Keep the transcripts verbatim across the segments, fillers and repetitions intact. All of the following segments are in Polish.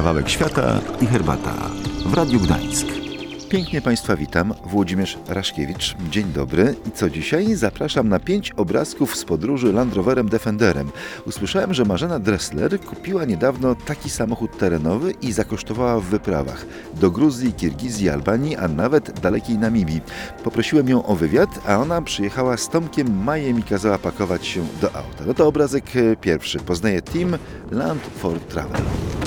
Kawałek świata i herbata w Radiu Gdańsk. Pięknie Państwa witam, Włodzimierz Raszkiewicz. Dzień dobry. I co dzisiaj? Zapraszam na pięć obrazków z podróży Land Roverem Defenderem. Usłyszałem, że Marzena Dressler kupiła niedawno taki samochód terenowy i zakosztowała w wyprawach do Gruzji, Kirgizji, Albanii, a nawet dalekiej Namibii. Poprosiłem ją o wywiad, a ona przyjechała z Tomkiem Majem i kazała pakować się do auta. No to obrazek pierwszy. Poznaje team Land for Travel.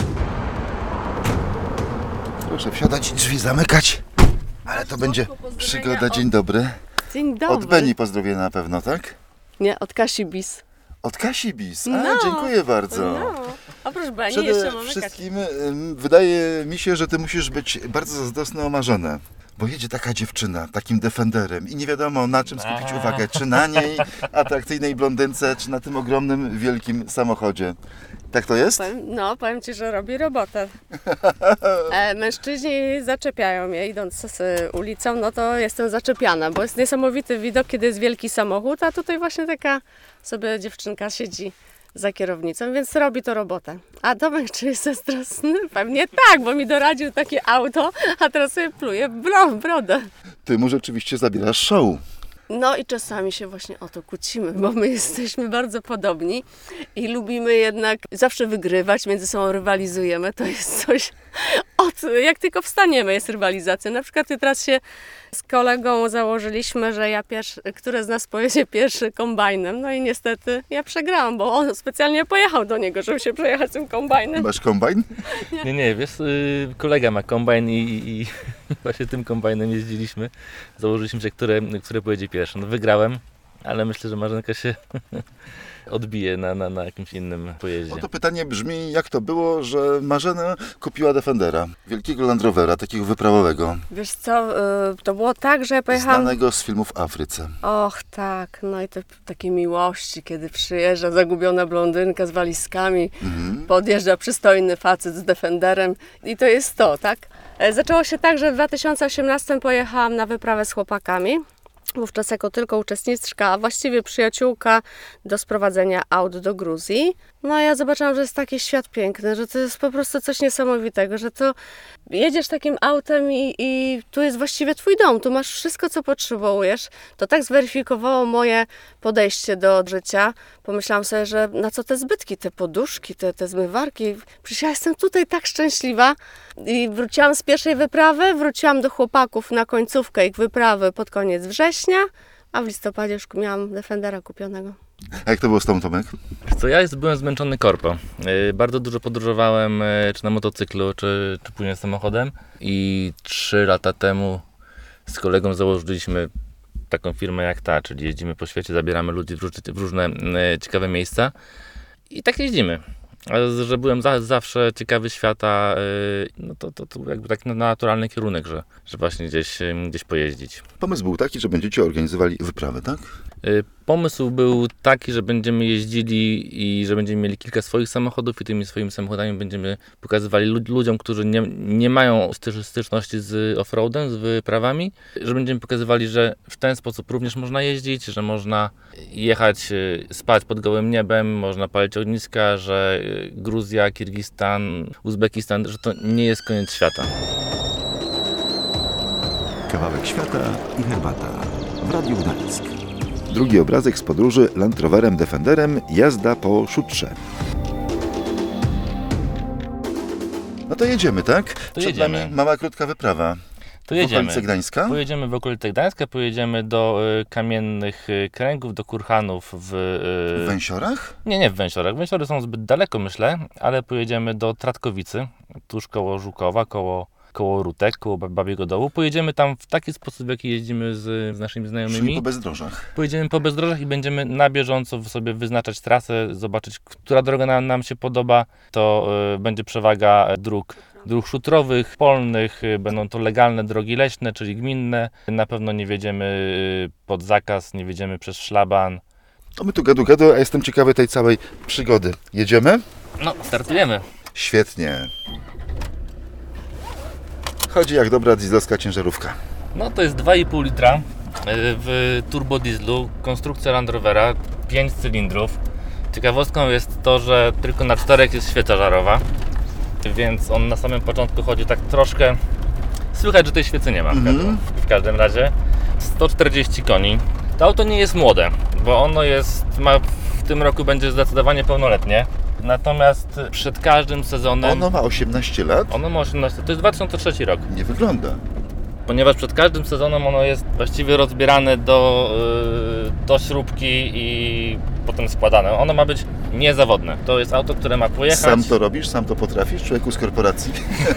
Proszę wsiadać i drzwi zamykać. Ale to będzie przygoda. Dzień dobry. Dzień dobry. Od Beni pozdrowienia na pewno, tak? Nie, od Kasi Bis. Od Kasi Bis. A, no, dziękuję bardzo. No. Oprócz Beni Przede jeszcze mamy wszystkim Kasi. Wydaje mi się, że ty musisz być bardzo zazdrosny o Marzenę. Bo jedzie taka dziewczyna, takim Defenderem i nie wiadomo na czym skupić A. uwagę. Czy na niej atrakcyjnej blondynce, czy na tym ogromnym, wielkim samochodzie. Tak to jest? Powiem, no, powiem Ci, że robi robotę. E, mężczyźni zaczepiają mnie, idąc z ulicą, no to jestem zaczepiana, bo jest niesamowity widok, kiedy jest wielki samochód, a tutaj właśnie taka sobie dziewczynka siedzi za kierownicą, więc robi to robotę. A Tomek, czy jest zazdrosny? Pewnie tak, bo mi doradził takie auto, a teraz sobie pluje w brodę. Ty mu rzeczywiście zabierasz show. No i czasami się właśnie o to kłócimy, bo my jesteśmy bardzo podobni i lubimy jednak zawsze wygrywać, między sobą rywalizujemy. To jest coś, od, jak tylko wstaniemy jest rywalizacja. Na przykład teraz się z kolegą założyliśmy, że ja pierwszy, który z nas pojedzie pierwszy kombajnem. No i niestety ja przegrałam, bo on specjalnie pojechał do niego, żeby się przejechać tym kombajnem. Masz kombajn? Nie, nie, wiesz, yy, kolega ma kombajn i, i, i właśnie tym kombajnem jeździliśmy. Założyliśmy się, które, które pojedzie pierwszy. No wygrałem, ale myślę, że Marzenka się odbije na, na, na jakimś innym pojeździe. No to pytanie brzmi, jak to było, że Marzena kupiła Defendera, wielkiego Land Rovera, takiego wyprawowego. Wiesz co, to było tak, że ja pojechałam... Znanego z filmów w Afryce. Och tak, no i to takie miłości, kiedy przyjeżdża zagubiona blondynka z walizkami, mhm. podjeżdża przystojny facet z Defenderem i to jest to, tak? Zaczęło się tak, że w dwa tysiące osiemnastym pojechałam na wyprawę z chłopakami. Wówczas jako tylko uczestniczka, a właściwie przyjaciółka do sprowadzenia aut do Gruzji. No a ja zobaczyłam, że jest taki świat piękny, że to jest po prostu coś niesamowitego, że to jedziesz takim autem i, i tu jest właściwie twój dom, tu masz wszystko, co potrzebujesz. To tak zweryfikowało moje podejście do życia. Pomyślałam sobie, że na co te zbytki, te poduszki, te, te zmywarki. Przecież ja jestem tutaj tak szczęśliwa. I wróciłam z pierwszej wyprawy, wróciłam do chłopaków na końcówkę ich wyprawy pod koniec września, a w listopadzie już miałam Defendera kupionego. A jak to było z tą, Tomek? Co, ja jest, byłem zmęczony korpo. Yy, bardzo dużo podróżowałem, yy, czy na motocyklu, czy, czy później samochodem. I trzy lata temu z kolegą założyliśmy taką firmę jak ta, czyli jeździmy po świecie, zabieramy ludzi w różne, w różne yy, ciekawe miejsca. I tak jeździmy. A że byłem za, zawsze ciekawy świata, yy, no to, to, to jakby taki naturalny kierunek, że, że właśnie gdzieś, yy, gdzieś pojeździć. Pomysł był taki, że będziecie organizowali wyprawę, tak? Yy, pomysł był taki, że będziemy jeździli i że będziemy mieli kilka swoich samochodów i tymi swoimi samochodami będziemy pokazywali lud- ludziom, którzy nie, nie mają styż- styczności z off-roadem, z wyprawami, że będziemy pokazywali, że w ten sposób również można jeździć, że można jechać, yy, spać pod gołym niebem, można palić ogniska, że yy, Gruzja, Kirgistan, Uzbekistan, że to nie jest koniec świata. Kawałek świata i herbata w Radiu Gdańsk. Drugi obrazek z podróży Land Roverem Defenderem, jazda po Szutrze. No to jedziemy, tak? To Przed jedziemy. nami mała, krótka wyprawa. To jedziemy. W okolice Gdańska? Pojedziemy w okolice Gdańska, pojedziemy do y, Kamiennych y, Kręgów, do Kurhanów w... Y, w Węsiorach? Nie, nie w Węsiorach. Węsiory są zbyt daleko, myślę, ale pojedziemy do Tratkowicy, tuż koło Żukowa, koło, koło Rutek, koło Babiego Dołu. Pojedziemy tam w taki sposób, w jaki jeździmy z, z naszymi znajomymi. Czyli po bezdrożach. Pojedziemy po bezdrożach i będziemy na bieżąco sobie wyznaczać trasę, zobaczyć, która droga nam, nam się podoba. To y, będzie przewaga dróg. Dróg szutrowych, polnych, będą to legalne drogi leśne, czyli gminne. Na pewno nie wjedziemy pod zakaz, nie wjedziemy przez szlaban. To my tu gadu gadu, a jestem ciekawy tej całej przygody. Jedziemy? No, startujemy. Świetnie. Chodzi jak dobra dieslowska ciężarówka. No to jest dwa i pół litra w turbodieslu, konstrukcja Land Rovera, pięć cylindrów. Ciekawostką jest to, że tylko na czterech jest świeca żarowa. więc on na samym początku chodzi tak troszkę... Słychać, że tej świecy nie ma w każdym, w każdym razie. sto czterdzieści koni. To auto nie jest młode, bo ono jest, ma w tym roku będzie zdecydowanie pełnoletnie. Natomiast przed każdym sezonem... Ono ma osiemnaście lat? Ono ma osiemnaście, to jest dwa tysiące trzeci rok. Nie wygląda. Ponieważ przed każdym sezonem ono jest właściwie rozbierane do, yy, do śrubki i potem składane. Ono ma być niezawodne. To jest auto, które ma pojechać. Sam to robisz? Sam to potrafisz? Człowieku z korporacji?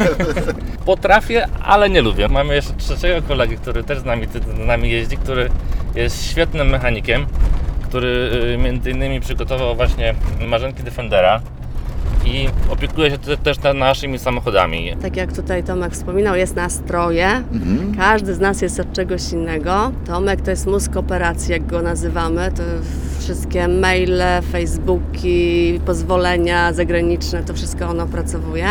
Potrafię, ale nie lubię. Mamy jeszcze trzeciego kolegę, który też z nami, z nami jeździ, który jest świetnym mechanikiem, który yy, między innymi przygotował właśnie Marzenki Defendera i opiekuje się te, też naszymi samochodami. Tak jak tutaj Tomek wspominał, jest nastroje. Mhm. Każdy z nas jest od czegoś innego. Tomek to jest mózg operacji, jak go nazywamy. To wszystkie maile, facebooki, pozwolenia zagraniczne, to wszystko on opracowuje.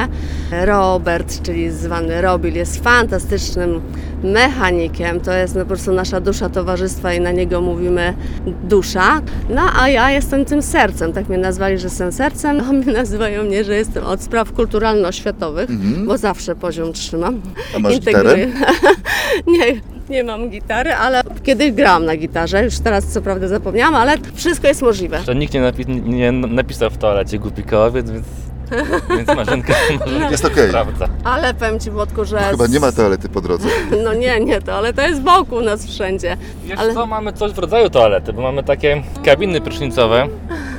Robert, czyli zwany Robil, jest fantastycznym mechanikiem. To jest no, po prostu nasza dusza towarzystwa i na niego mówimy dusza. No a ja jestem tym sercem. Tak mnie nazwali, że jestem sercem. A mnie nazywają mnie, że jestem od spraw kulturalno-oświatowych, Mhm. bo zawsze poziom trzymam. A masz Integruję. gitarę? Nie, nie mam gitary, ale kiedyś grałam na gitarze, już teraz co prawda zapomniałam, ale wszystko jest możliwe. Że nikt nie, napi- nie napisał w toalecie głupi kołowiec, więc, więc Marzenka, Marzenka Jest okej. sprawdza. Ale powiem Ci, Włodku, że... Chyba nie ma toalety po drodze. No nie, nie to, ale to jest wokół nas wszędzie. Wiesz Ale- co, mamy coś w rodzaju toalety, bo mamy takie kabiny prysznicowe,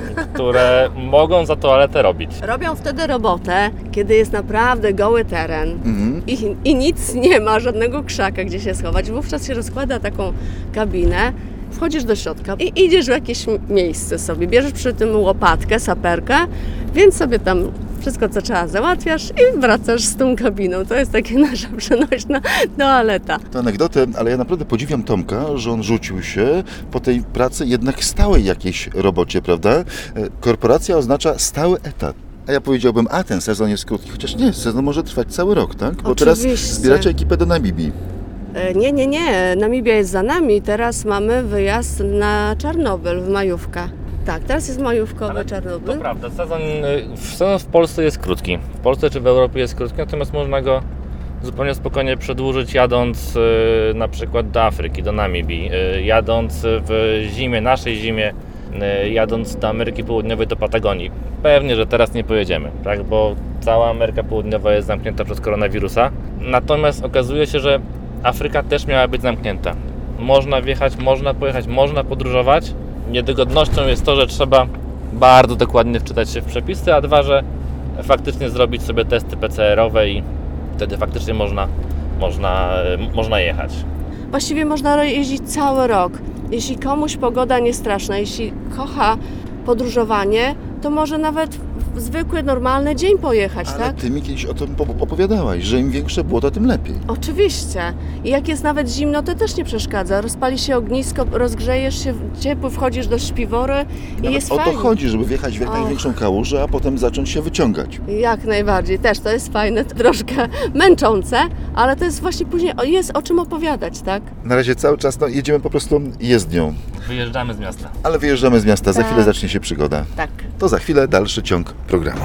które mogą za toaletę robić. Robią wtedy robotę, kiedy jest naprawdę goły teren Mhm. i, i nic nie ma, żadnego krzaka, gdzie się schować. Wówczas się rozkłada taką kabinę, wchodzisz do środka i idziesz w jakieś miejsce sobie, bierzesz przy tym łopatkę, saperkę, więc sobie tam wszystko, co trzeba, załatwiasz i wracasz z tą kabiną. To jest taka nasza przenośna toaleta. To anegdotę, ale ja naprawdę podziwiam Tomka, że on rzucił się po tej pracy jednak stałej jakiejś robocie, prawda? E, Korporacja oznacza stały etat. A ja powiedziałbym, a ten sezon jest krótki, chociaż nie, sezon może trwać cały rok, tak? Bo teraz Oczywiście. zbieracie ekipę do Namibii. E, Nie, nie, nie. Namibia jest za nami. Teraz mamy wyjazd na Czarnobyl w majówkę. Tak, teraz jest majówkowy Ale Czarnobyl. To prawda, sezon, y, sezon w Polsce jest krótki. W Polsce czy w Europie jest krótki, natomiast można go zupełnie spokojnie przedłużyć, jadąc y, na przykład do Afryki, do Namibii, y, jadąc w zimie, naszej zimie, y, jadąc do Ameryki Południowej, do Patagonii. Pewnie, że teraz nie pojedziemy, tak? Bo cała Ameryka Południowa jest zamknięta przez koronawirusa. Natomiast okazuje się, że Afryka też miała być zamknięta. Można wjechać, można pojechać, można podróżować. Niedogodnością jest to, że trzeba bardzo dokładnie wczytać się w przepisy, a dwa, że faktycznie zrobić sobie testy P C R-owe i wtedy faktycznie można, można, można jechać. Właściwie można jeździć cały rok. Jeśli komuś pogoda nie straszna, jeśli kocha podróżowanie, to może nawet w zwykły, normalny dzień pojechać, Ale tak? ty mi kiedyś o tym po- opowiadałaś, że im większe błoto, tym lepiej. Oczywiście. I jak jest nawet zimno, to też nie przeszkadza. Rozpali się ognisko, rozgrzejesz się, ciepły, wchodzisz do śpiwory i Nawet jest o to fajnie. chodzi, żeby wjechać w jak Och. największą kałużę, a potem zacząć się wyciągać. Jak najbardziej. Też to jest fajne, troszkę męczące, ale to jest właśnie później, o, jest o czym opowiadać, tak? Na razie cały czas no, jedziemy po prostu jezdnią, Wyjeżdżamy z miasta. ale wyjeżdżamy z miasta, za Tak. chwilę zacznie się przygoda. Tak. To za chwilę dalszy ciąg programu.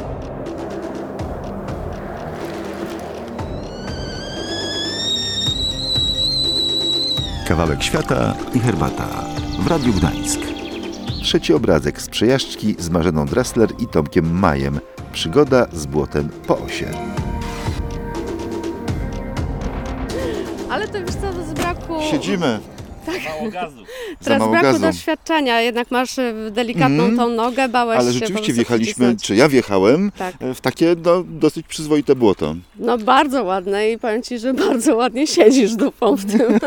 Kawałek świata i herbata w Radiu Gdańsk. Trzeci obrazek z przejażdżki z Marzeną Dressler i Tomkiem Majem. Przygoda z błotem po osie. Ale to wiesz co, z braku... Siedzimy. Mało gazu. Za Teraz mało braku gazu. doświadczenia, jednak masz e, delikatną Mhm. tą nogę, bałeś Ale się rzeczywiście po prostu wjechaliśmy, wcisnąć. czy ja wjechałem, Tak. e, w takie no, dosyć przyzwoite błoto. No bardzo ładne i powiem Ci, że bardzo ładnie siedzisz dupą w tym.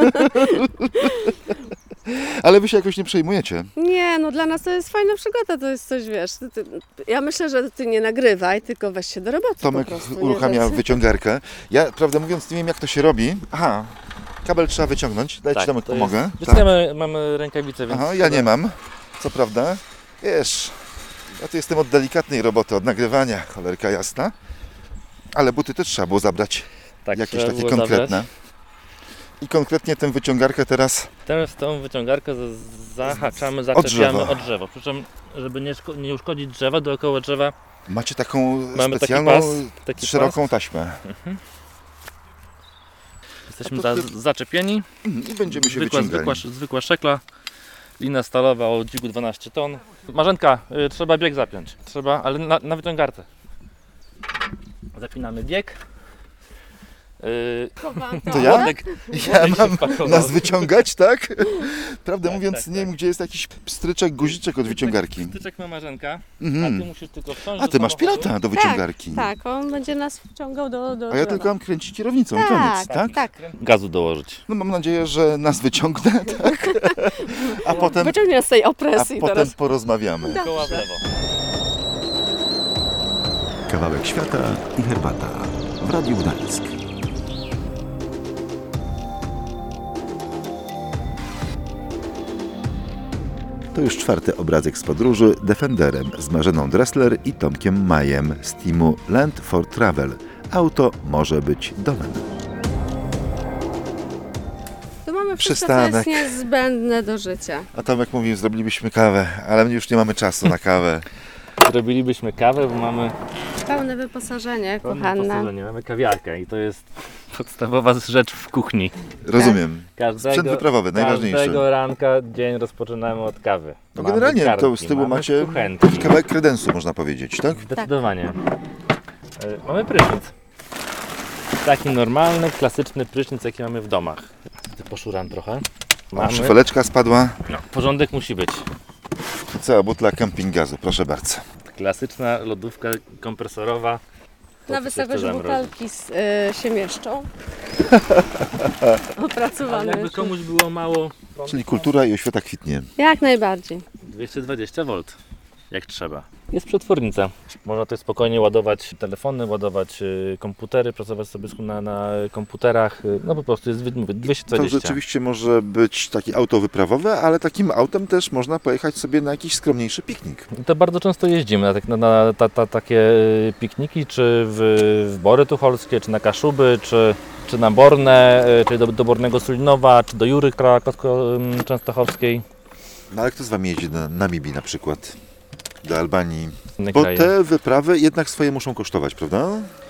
Ale wy się jakoś nie przejmujecie. Nie, no dla nas to jest fajna przygoda, to jest coś, wiesz, ty, ty, ja myślę, że Ty nie nagrywaj, tylko weź się do roboty Tomek po prostu. nie? uruchamia To jest- wyciągarkę. Ja, prawdę mówiąc, nie wiem jak to się robi. Aha, kabel trzeba wyciągnąć. Daj ci Tomek to pomogę. jest- Tak. Wyciągamy, mamy rękawice, więc... Aha, ja nie mam, co prawda. Wiesz, ja tu jestem od delikatnej roboty, od nagrywania, cholerka jasna. Ale buty też trzeba było zabrać, Tak, jakieś trzeba takie było konkretne. zabrać. I konkretnie tę wyciągarkę teraz Teraz tą wyciągarkę z- zahaczamy, Od zaczepiamy drzewa. od drzewa. Przy czym, żeby nie, szko- nie uszkodzić drzewa, dookoła drzewa Macie taką Mamy taki specjalną, pas, taki szeroką pas. taśmę. Jesteśmy A to za, ty- zaczepieni. Mhm, I będziemy się Zwykła, wyciągali. zwykła, zwykła szekla. Lina stalowa o dźwigu dwanaście ton. Marzenka, y, trzeba bieg zapiąć. Trzeba, ale na, na wyciągarce. Zapinamy bieg. Y, To ja? Włodek, Ja Włodek się mam wpakował. nas wyciągać, tak? Prawdę Tak, mówiąc, tak, nie tak. wiem, gdzie jest jakiś pstryczek, guziczek od wyciągarki. Styczek ma Marzenka, a Mhm. ty musisz tylko wsiąść A do ty masz samochodu. pilota do wyciągarki. Tak, on będzie nas wciągał do... do A ja tylko mam kręcić kierownicą i koniec, tak? tak. Gazu dołożyć. No mam nadzieję, że nas wyciągnę, tak? A potem, Wyciągnie nas z tej a opresji potem teraz. porozmawiamy. Koła w lewo. Kawałek świata i herbata w Radiu Gdańsk. To już czwarty obrazek z podróży Defenderem z Marzeną Dressler i Tomkiem Majem z teamu Land for Travel. Auto może być domem. Tu mamy wszystko, Przystanek. co jest niezbędne do życia. A Tomek mówił, zrobilibyśmy kawę, ale my już nie mamy czasu na kawę. Zrobilibyśmy kawę, bo mamy Pełne wyposażenie, pełne kochana. wyposażenie, mamy kawiarkę i to jest podstawowa rzecz w kuchni. Rozumiem. Każdego, Sprzęt wyprawowy, najważniejszy. Każdego ranka dzień rozpoczynamy od kawy. No Mamy generalnie to garnki, z tyłu mamy macie kuchenki. kawałek kredensu, można powiedzieć, tak? Zdecydowanie. E, Mamy prysznic. Taki normalny, klasyczny prysznic, jaki mamy w domach. Ty poszuram trochę. O, Mamy. szyfeleczka spadła. No, porządek musi być. Cała butla camping gazu, proszę bardzo. Klasyczna lodówka kompresorowa. To Na coś wysokość jeszcze zamrozi. butelki s- y, się mieszczą. Ale Opracowane jakby już. komuś było mało, Czyli kultura i oświata kwitnie. Jak najbardziej. dwieście dwadzieścia wolt, jak trzeba. Jest przetwornica. Można tutaj spokojnie ładować telefony, ładować y, komputery, pracować sobie na, na komputerach. y, No po prostu jest mówię, dwieście To dwadzieścia. rzeczywiście może być takie auto wyprawowe, ale takim autem też można pojechać sobie na jakiś skromniejszy piknik. I to bardzo często jeździmy na, tak- na, na ta, ta, takie y, pikniki, czy w, w Bory Tucholskie, czy na Kaszuby, czy, czy na Bornę, y, czy do, do Bornego Sulinowa, czy do Jury Krakowsko-Częstochowskiej. No ale kto z Wami jeździ do Namibii na przykład? Do Albanii? Inne Bo kraje. te wyprawy jednak swoje muszą kosztować, prawda?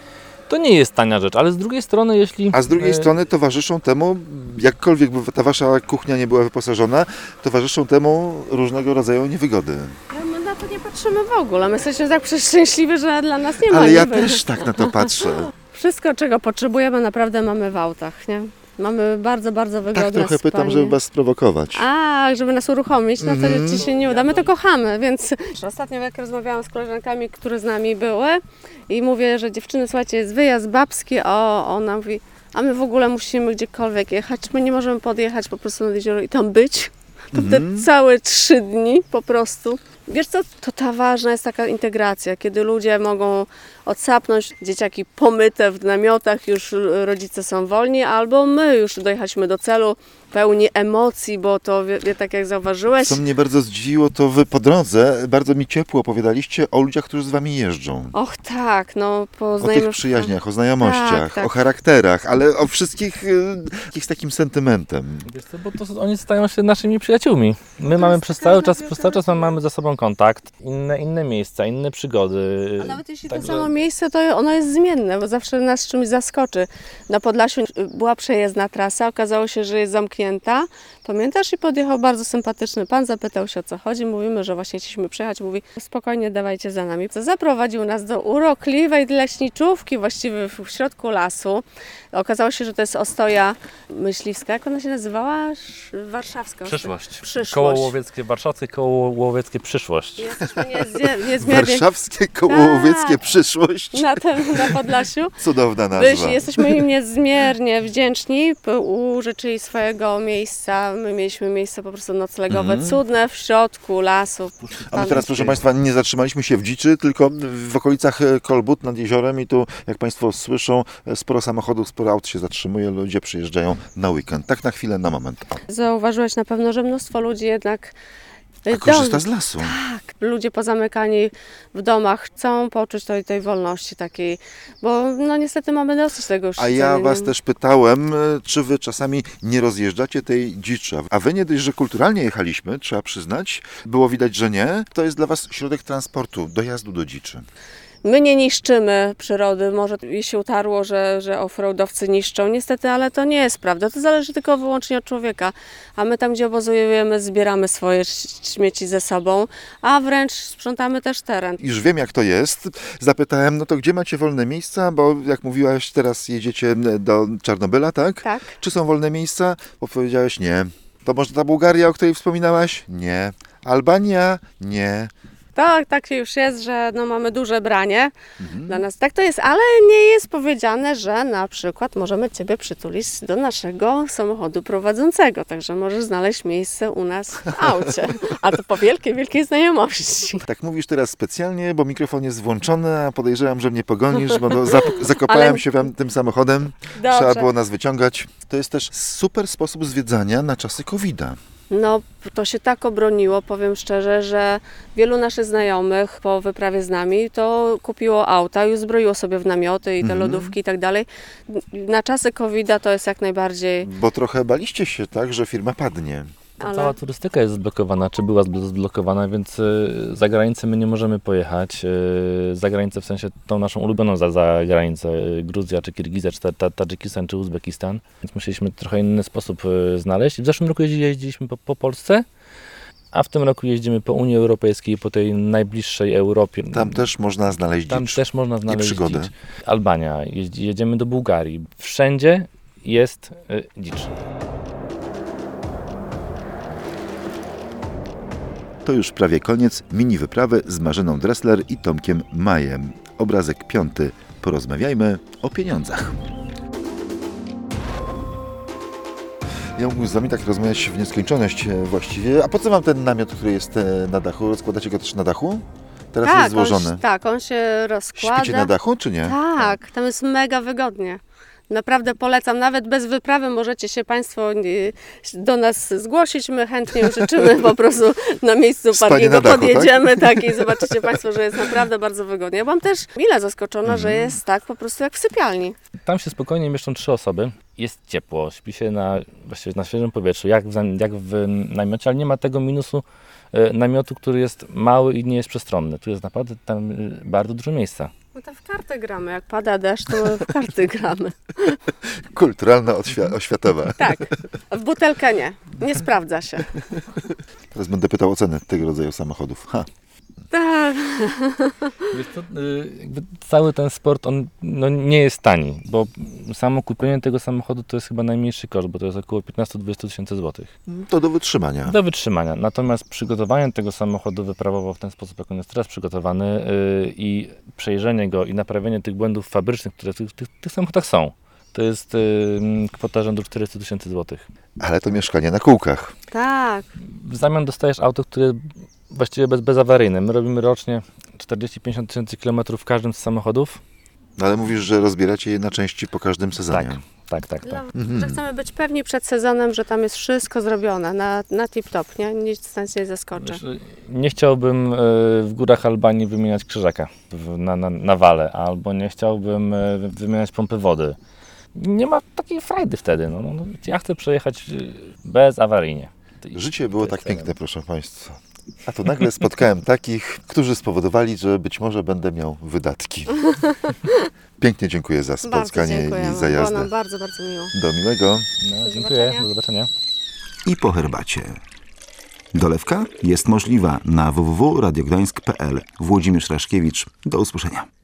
To nie jest tania rzecz, ale z drugiej strony, jeśli... A z drugiej y, strony towarzyszą temu, jakkolwiek by ta Wasza kuchnia nie była wyposażona, towarzyszą temu różnego rodzaju niewygody. No, my na to nie patrzymy w ogóle. My jesteśmy tak przeszczęśliwi, że dla nas nie ma Ale ja niewygód. też tak na to patrzę. Wszystko, czego potrzebujemy, naprawdę mamy w autach, nie? Mamy bardzo, bardzo wygodne Tak trochę pytam, spanie. żeby Was sprowokować. A, żeby nas uruchomić, no to Mhm. ci się nie uda. My to kochamy, więc ostatnio jak rozmawiałam z koleżankami, które z nami były i mówię, że dziewczyny, słuchajcie, jest wyjazd babski, o, ona mówi, a my w ogóle musimy gdziekolwiek jechać, my nie możemy podjechać po prostu nad jezioro i tam być. To Mhm. te całe trzy dni po prostu. Wiesz co, to ta ważna jest taka integracja, kiedy ludzie mogą odsapnąć, dzieciaki pomyte w namiotach, już rodzice są wolni, albo my już dojechaliśmy do celu pełni emocji, bo to, wie, wie, tak jak zauważyłeś, Co mnie bardzo zdziwiło, to Wy po drodze bardzo mi ciepło opowiadaliście o ludziach, którzy z Wami jeżdżą. och tak, no O poznajemy... tych przyjaźniach, o znajomościach, Tak, tak. o charakterach, ale o wszystkich y, takich z takim sentymentem. Wiesz co, bo to oni stają się naszymi przyjaciółmi. My mamy przez cały czas, przez cały czas mamy ze sobą kontakt, inne, inne miejsca, inne przygody. A nawet jeśli Także- to samo miejsce, to ono jest zmienne, bo zawsze nas czymś zaskoczy. Na Podlasiu była przejezdna trasa, okazało się, że jest zamknięta. Pamiętasz? I podjechał bardzo sympatyczny pan, zapytał się, o co chodzi. Mówimy, że właśnie chcieliśmy przyjechać. Mówi, spokojnie, dawajcie za nami. Zaprowadził nas do urokliwej leśniczówki, właściwie w środku lasu. Okazało się, że to jest ostoja myśliwska. Jak ona się nazywała? Sz- Warszawska. Przyszłość. Przyszłość. Koło łowieckie warszawskie, koło łowieckie przyszłość. Jesteśmy niezmie- niezmiernie Warszawskie koło łowieckie Tak. przyszłość. na, tym, na Podlasiu. Cudowna nazwa. Byś, jesteśmy im niezmiernie wdzięczni. P- Użyczyli swojego miejsca. My mieliśmy miejsce po prostu noclegowe, Mhm. cudne, w środku lasu. A my teraz, proszę Państwa, nie zatrzymaliśmy się w dziczy, tylko w okolicach Kolbut nad jeziorem i tu, jak Państwo słyszą, sporo samochodów, sporo aut się zatrzymuje, ludzie przyjeżdżają na weekend. Tak na chwilę, na moment. O. Zauważyłeś na pewno, że mnóstwo ludzi jednak Y, Korzysta dom- z lasu. Tak, ludzie pozamykani w domach chcą poczuć tej, tej wolności takiej, bo no niestety mamy dosyć tego już. A ja siedzenia. was też pytałem, e, czy wy czasami nie rozjeżdżacie tej dziczy. A wy nie dość, że kulturalnie jechaliśmy, trzeba przyznać, było widać, że nie. To jest dla was środek transportu, dojazdu do dziczy. My nie niszczymy przyrody, może i się utarło, że, że offroadowcy niszczą, niestety, ale to nie jest prawda, to zależy tylko wyłącznie od człowieka, a my tam, gdzie obozujemy, zbieramy swoje śmieci ze sobą, a wręcz sprzątamy też teren. Już wiem, jak to jest. Zapytałem, no to gdzie macie wolne miejsca, bo jak mówiłaś, teraz jedziecie do Czarnobyla, tak? Tak. Czy są wolne miejsca? Bo powiedziałeś nie. To może ta Bułgaria, o której wspominałaś? Nie. Albania? Nie. Tak, tak już jest, że no mamy duże branie Mhm. dla nas. Tak to jest, ale nie jest powiedziane, że na przykład możemy Ciebie przytulić do naszego samochodu prowadzącego, także możesz znaleźć miejsce u nas w aucie, a to po wielkiej, wielkiej znajomości. Tak mówisz teraz specjalnie, bo mikrofon jest włączony, a podejrzewam, że mnie pogonisz, bo no, zap- zakopałem Ale- się wam tym samochodem. Dobrze. Trzeba było nas wyciągać. To jest też super sposób zwiedzania na czasy kowida. No, to się tak obroniło, powiem szczerze, że wielu naszych znajomych po wyprawie z nami to kupiło auta i uzbroiło sobie w namioty i te lodówki i tak dalej. Na czasy kowida to jest jak najbardziej, Bo trochę baliście się, tak, że firma padnie. ale Cała turystyka jest zblokowana, czy była zbl- zblokowana, więc y, za granicę my nie możemy pojechać. Y, za granicę w sensie tą naszą ulubioną za, za granicę, y, Gruzja, czy Kirgizja, czy ta, ta, Tadżykistan, czy Uzbekistan. Więc musieliśmy trochę inny sposób y, znaleźć. W zeszłym roku jeździ, jeździliśmy po, po Polsce, a w tym roku jeździmy po Unii Europejskiej, po tej najbliższej Europie. Tam też można znaleźć Tam dzicz. też można znaleźć przygodę. dzicz. Albania, jeździ, jedziemy do Bułgarii. Wszędzie jest y, dzicz. To już prawie koniec mini wyprawy z Marzeną Dressler i Tomkiem Majem. Obrazek piąty. Porozmawiajmy o pieniądzach. Ja mógłbym z wami tak rozmawiać w nieskończoność e, właściwie. A po co wam ten namiot, który jest e, na dachu? Rozkładacie go też na dachu? Teraz tak, jest złożony. On, tak, on się rozkłada. Śpicie na dachu, czy nie? Tak, tam jest mega wygodnie. Naprawdę polecam, nawet bez wyprawy możecie się Państwo y, do nas zgłosić, my chętnie życzymy po prostu na miejscu Spanie parkingu, na dachu, podjedziemy tak? i zobaczycie Państwo, że jest naprawdę bardzo wygodnie. Ja byłam też mile zaskoczona, że jest tak po prostu jak w sypialni. Tam się spokojnie mieszczą trzy osoby. Jest ciepło, śpi się na, właściwie na świeżym powietrzu, jak w, zam- jak w namiocie, ale nie ma tego minusu e, namiotu, który jest mały i nie jest przestronny. Tu jest naprawdę tam e, bardzo dużo miejsca. No to w karty gramy, jak pada deszcz, to w karty gramy. Kulturalna, odświ- oświatowa. Tak, a w butelkę nie, nie sprawdza się. Teraz będę pytał o cenę tego rodzaju samochodów. Ha. Tak. Wiesz co, y, jakby cały ten sport, on no, nie jest tani, bo samo kupienie tego samochodu to jest chyba najmniejszy koszt, bo to jest około piętnaście do dwudziestu tysięcy złotych. To do wytrzymania. Do wytrzymania. Natomiast przygotowanie tego samochodu wyprawowo w ten sposób, jak on jest teraz przygotowany y, i przejrzenie go i naprawienie tych błędów fabrycznych, które w tych, tych, tych samochodach są, to jest y, kwota rzędu czterysta tysięcy złotych. Ale to mieszkanie na kółkach. Tak, W zamian dostajesz auto, które właściwie bez, bezawaryjne. My robimy rocznie czterdzieści do pięćdziesięciu tysięcy kilometrów w każdym z samochodów. No ale mówisz, że rozbieracie je na części po każdym sezonie. Tak, tak, tak. Dla, tak. że chcemy być pewni przed sezonem, że tam jest wszystko zrobione na, na tip-top, nie? Nic nas nie zaskoczy. Wiesz, nie chciałbym e, w górach Albanii wymieniać krzyżaka w, na, na, na wale, albo nie chciałbym e, wymieniać pompy wody. Nie ma takiej frajdy wtedy. No, no, no, ja chcę przejechać bezawaryjnie. Życie było tak piękne, proszę Państwa. A tu nagle spotkałem takich, którzy spowodowali, że być może będę miał wydatki. Pięknie dziękuję za Bardzo spotkanie dziękujemy. i za Było jazdę. nam bardzo, bardzo miło. Do miłego. No, Do dziękuję, zobaczenia. do zobaczenia. I po herbacie. Dolewka jest możliwa na w w w kropka radiogdańsk kropka p l. Włodzimierz Raszkiewicz. Do usłyszenia.